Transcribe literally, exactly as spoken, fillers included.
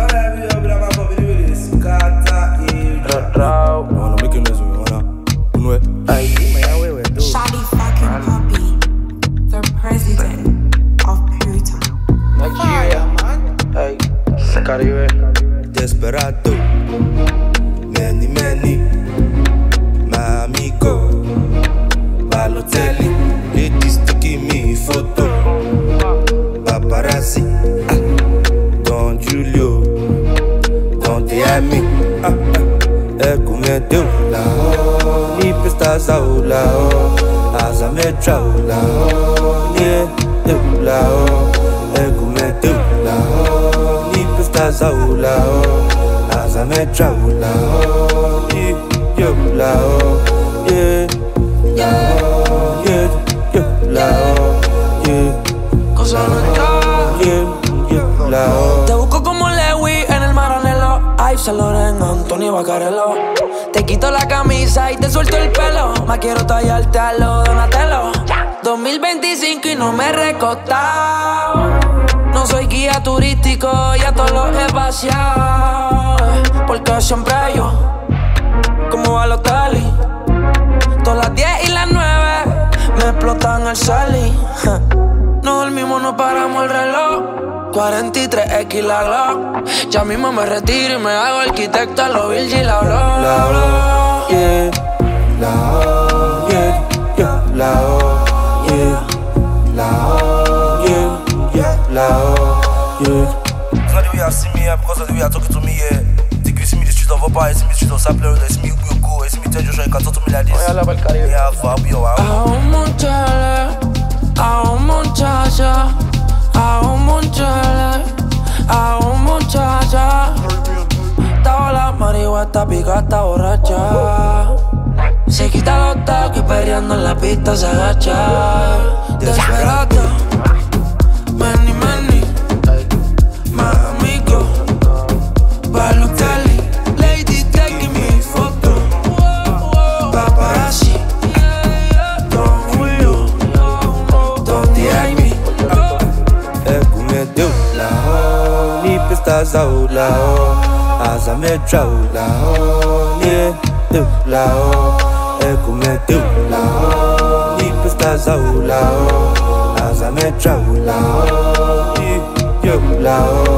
Wanna make a noise, wanna. Unwe. Shawty fucking puppy, the president of Puerto Nigeria, hey, Caribe. Desperado. Many, many. My amigo. Balotelli. Ladies taking me photo. Paparazzi. Ah. Don Julio. Don Diami. Ah, ah. Ecco me deu la ho. Ni pesta sao la ho. Asa me trao la ho. Ni deu la ho. Ecco me deu la ho. Ni pesta sao la ho. Asa me trao la ho. Ni yo la ho. Yeah. La ho. Yeah. Yo la ho. Yeah. Cosa no está. Yeah. Yo la ho. Te busco como Lewy en el Maranello. Ay, Saint Laurent, Antonio Bacarello. Te quito la camisa y te suelto el pelo. Más quiero tallarte a lo Donatello. dos mil veinticinco y no me he recostado. No soy guía turístico, ya todos los he vaciado. Porque siempre yo, como Balotelli. Todas las diez y las nueve me explotan el Sally. No dormimos, no paramos el reloj. cuarenta y tres equis la Glock. Ya mismo me retiro y me hago arquitecto a lo Virgil la La ho, yeah. La ho, yeah. Yeah. La ho, yeah. La ho, yeah. Yeah. La ho, yeah. It's not the way I see me, because of the way I talk to me, yeah. Think you see me the street of Opa, you see me the street of Sapler, you see me Ugo Go, you see me tell Joshua, you can talk to me like this. Voy a la Caribe. Yeah, I'll be your A un monchale, a un muchacha, a un monchale, a un muchacha. Estaba la marihuana, está pica, está borracha. Se quita los tacos y perreando en la pista se agacha. Desperado, many, many, más amigo, Balotelli, lady taking me photo, paparazzi, Don Julio, Don Diami. Ecco me deu la ho. Ni pesta sao la ho. Asa me trao la ho. Ni deu la ho. Ecco me deu la ho. Ni pesta sao la ho. Asa me trao la ho. Ni yo la ho.